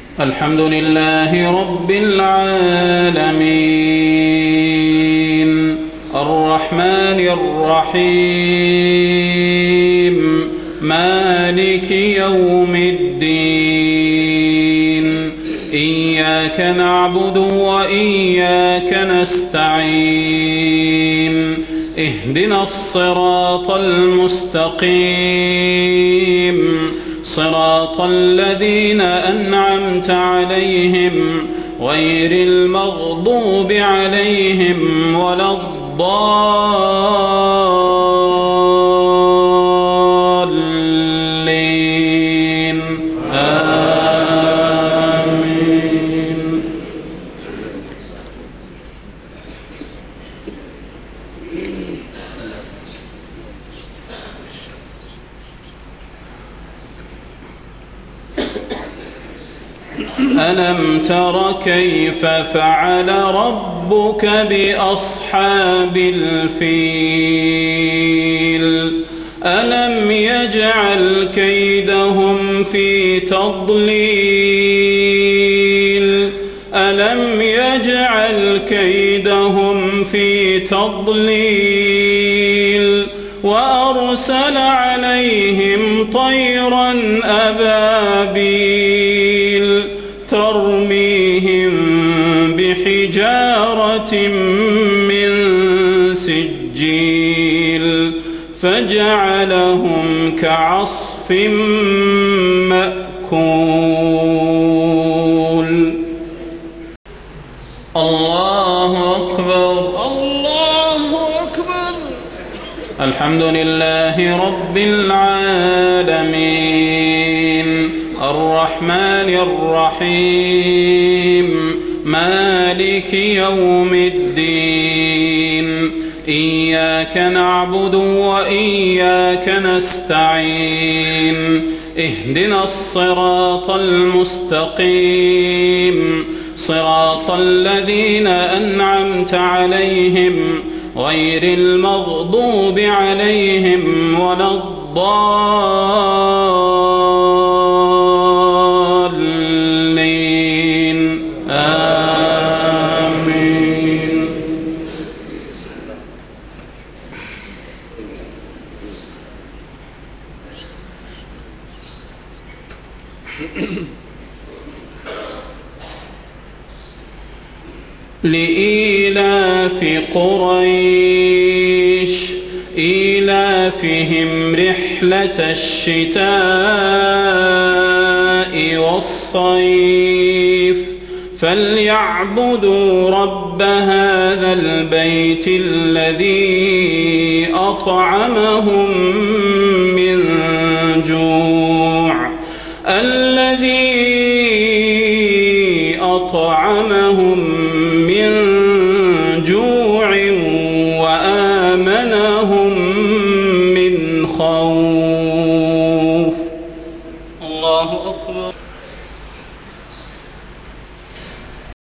الحمد لله رب العالمين الرحمن الرحيم مالك يوم الدين إياك نعبد وإياك نستعين اهدنا الصراط المستقيم صراط الذين أنعمت عليهم غير المغضوب عليهم ولا الضالين آمين. ألم تر كيف فعل ربك بأصحاب الفيل ألم يجعل كيدهم في تضليل ألم يجعل كيدهم في تضليل وأرسل عليهم طيرا أبابيل ترميهم بحجارة من سجيل فجعلهم كعصف مأكول. الله أكبر الله أكبر. الحمد لله رب العالمين الرحمن الرحيم مالك يوم الدين إياك نعبد وإياك نستعين اهدنا الصراط المستقيم صراط الذين أنعمت عليهم غير المغضوب عليهم ولا الضالين آمين. لإيلاف قريش إيلافهم رحلة الشتاء والصيف فليعبدوا رب هذا البيت الذي أطعمهم من جوع وآمنهم من خوف.